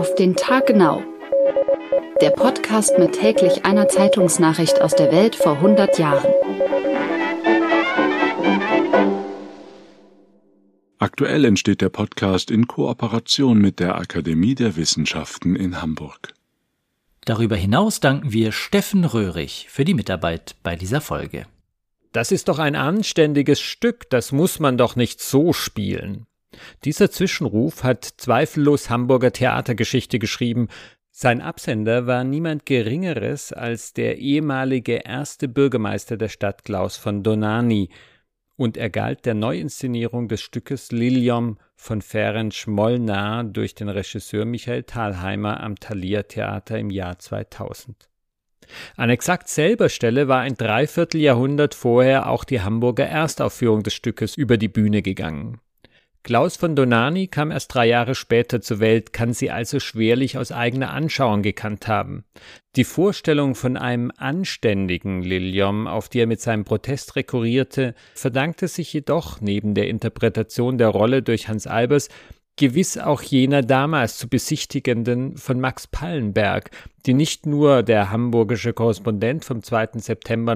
Auf den Tag genau. Der Podcast mit täglich einer Zeitungsnachricht aus der Welt vor 100 Jahren. Aktuell entsteht der Podcast in Kooperation mit der Akademie der Wissenschaften in Hamburg. Darüber hinaus danken wir Steffen Röhrig für die Mitarbeit bei dieser Folge. Das ist doch ein anständiges Stück, das muss man doch nicht so spielen. Dieser Zwischenruf hat zweifellos Hamburger Theatergeschichte geschrieben. Sein Absender war niemand Geringeres als der ehemalige erste Bürgermeister der Stadt Klaus von Dohnanyi, und er galt der Neuinszenierung des Stückes Liliom von Ferenc Molnár durch den Regisseur Michael Thalheimer am Thalia Theater im Jahr 2000. An exakt selber Stelle war ein Dreivierteljahrhundert vorher auch die Hamburger Erstaufführung des Stückes über die Bühne gegangen. Klaus von Dohnanyi kam erst 3 Jahre später zur Welt, kann sie also schwerlich aus eigener Anschauung gekannt haben. Die Vorstellung von einem anständigen Liliom, auf die er mit seinem Protest rekurrierte, verdankte sich jedoch neben der Interpretation der Rolle durch Hans Albers gewiss auch jener damals zu besichtigenden von Max Pallenberg, die nicht nur der hamburgische Korrespondent vom 2. September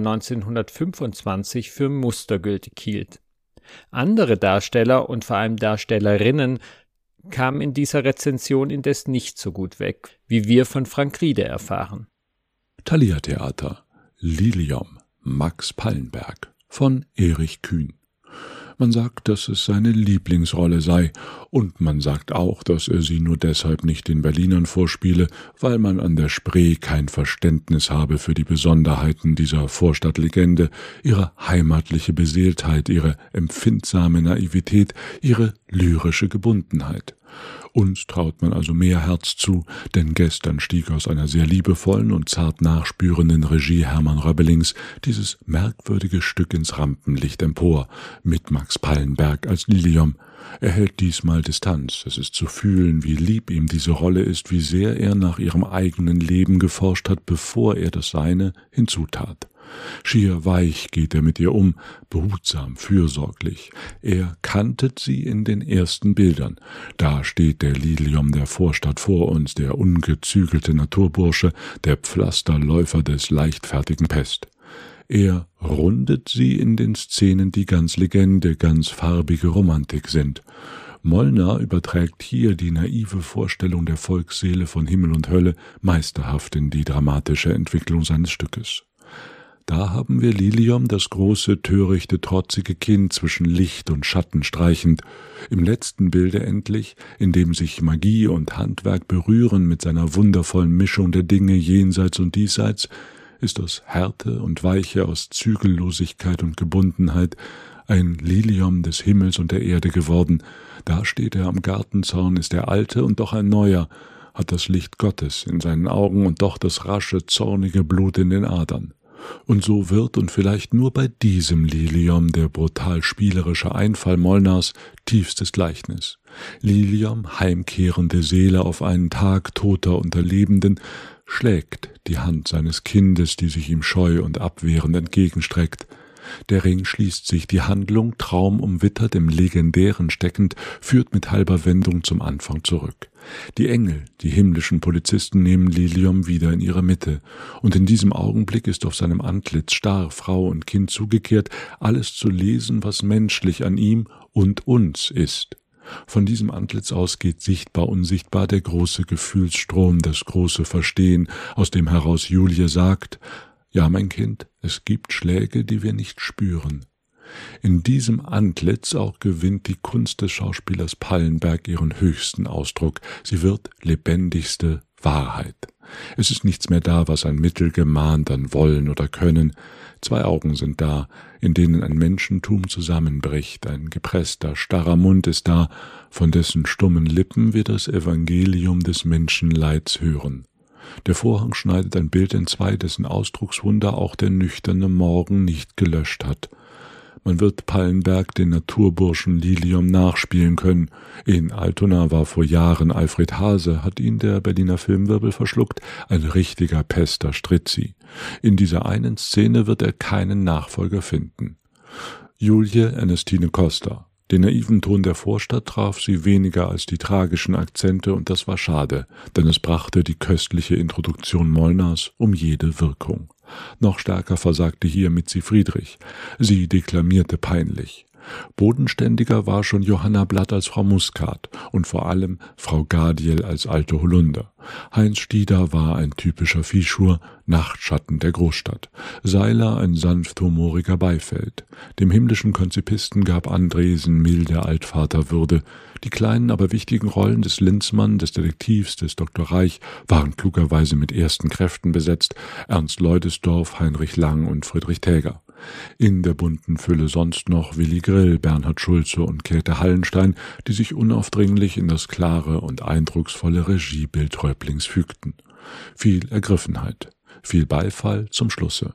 1925 für mustergültig hielt. Andere Darsteller und vor allem Darstellerinnen kamen in dieser Rezension indes nicht so gut weg, wie wir von Frank Riede erfahren. Thalia Theater, Liliom, Max Pallenberg von Erich Kühn. Man sagt, dass es seine Lieblingsrolle sei, und man sagt auch, dass er sie nur deshalb nicht den Berlinern vorspiele, weil man an der Spree kein Verständnis habe für die Besonderheiten dieser Vorstadtlegende, ihre heimatliche Beseeltheit, ihre empfindsame Naivität, ihre lyrische Gebundenheit. Uns traut man also mehr Herz zu, denn gestern stieg aus einer sehr liebevollen und zart nachspürenden Regie Hermann Röbbelings dieses merkwürdige Stück ins Rampenlicht empor, mit Max Pallenberg als Liliom. Er hält diesmal Distanz, es ist zu fühlen, wie lieb ihm diese Rolle ist, wie sehr er nach ihrem eigenen Leben geforscht hat, bevor er das Seine hinzutat. Schier weich geht er mit ihr um, behutsam, fürsorglich. Er kanntet sie in den ersten Bildern. Da steht der Liliom der Vorstadt vor uns, der ungezügelte Naturbursche, der Pflasterläufer des leichtfertigen Pest. Er rundet sie in den Szenen, die ganz Legende, ganz farbige Romantik sind. Molnár überträgt hier die naive Vorstellung der Volksseele von Himmel und Hölle meisterhaft in die dramatische Entwicklung seines Stückes. Da haben wir Liliom, das große, törichte, trotzige Kind zwischen Licht und Schatten streichend. Im letzten Bilde endlich, in dem sich Magie und Handwerk berühren mit seiner wundervollen Mischung der Dinge jenseits und diesseits, ist aus Härte und Weiche, aus Zügellosigkeit und Gebundenheit ein Liliom des Himmels und der Erde geworden. Da steht er am Gartenzaun, ist der Alte und doch ein Neuer, hat das Licht Gottes in seinen Augen und doch das rasche, zornige Blut in den Adern. Und so wird, und vielleicht nur bei diesem Liliom, der brutal spielerische Einfall Molnárs tiefstes Gleichnis. Liliom, heimkehrende Seele auf einen Tag toter unter Lebenden, schlägt die Hand seines Kindes, die sich ihm scheu und abwehrend entgegenstreckt. Der Ring schließt sich, die Handlung, traumumwittert im Legendären steckend, führt mit halber Wendung zum Anfang zurück. Die Engel, die himmlischen Polizisten, nehmen Liliom wieder in ihre Mitte, und in diesem Augenblick ist auf seinem Antlitz, starr Frau und Kind zugekehrt, alles zu lesen, was menschlich an ihm und uns ist. Von diesem Antlitz aus geht sichtbar, unsichtbar der große Gefühlsstrom, das große Verstehen, aus dem heraus Julie sagt: Ja, mein Kind, es gibt Schläge, die wir nicht spüren. In diesem Antlitz auch gewinnt die Kunst des Schauspielers Pallenberg ihren höchsten Ausdruck. Sie wird lebendigste Wahrheit. Es ist nichts mehr da, was ein Mittel gemahnt an Wollen oder Können. 2 Augen sind da, in denen ein Menschentum zusammenbricht. Ein gepresster, starrer Mund ist da, von dessen stummen Lippen wir das Evangelium des Menschenleids hören. Der Vorhang schneidet ein Bild entzwei, dessen Ausdruckswunder auch der nüchterne Morgen nicht gelöscht hat. Man wird Pallenberg, den Naturburschen Liliom, nachspielen können. In Altona war vor Jahren Alfred Hase, hat ihn der Berliner Filmwirbel verschluckt, ein richtiger Pester Strizzi. In dieser einen Szene wird er keinen Nachfolger finden. Julie Ernestine Coster, Den naiven Ton der Vorstadt traf sie weniger als die tragischen Akzente, und das war schade, denn es brachte die köstliche Introduktion Molnars um jede Wirkung. Noch stärker versagte hier Mitzi Friedrich. Sie deklamierte peinlich. Bodenständiger war schon Johanna Blatt als Frau Muskat und vor allem Frau Gadiel als alte Holunder. Heinz Stieder war ein typischer Viehschur, Nachtschatten der Großstadt. Seiler ein sanft humoriger Beifeld. Dem himmlischen Konzipisten gab Andresen milde Altvaterwürde. Die kleinen, aber wichtigen Rollen des Linzmann, des Detektivs, des Dr. Reich waren klugerweise mit ersten Kräften besetzt: Ernst Leudesdorff, Heinrich Lang und Friedrich Täger. In der bunten Fülle sonst noch Willi Grill, Bernhard Schulze und Käthe Hallenstein, die sich unaufdringlich in das klare und eindrucksvolle Regiebild Häuptlings fügten. Viel Ergriffenheit, viel Beifall zum Schlusse.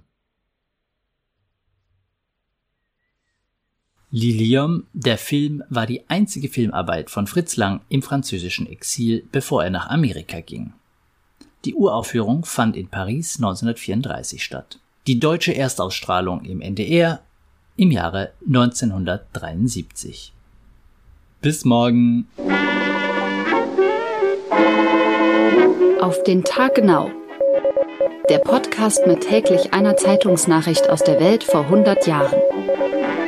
Lilium, der Film, war die einzige Filmarbeit von Fritz Lang im französischen Exil, bevor er nach Amerika ging. Die Uraufführung fand in Paris 1934 statt. Die deutsche Erstausstrahlung im NDR im Jahre 1973. Bis morgen. Auf den Tag genau. Der Podcast mit täglich einer Zeitungsnachricht aus der Welt vor 100 Jahren.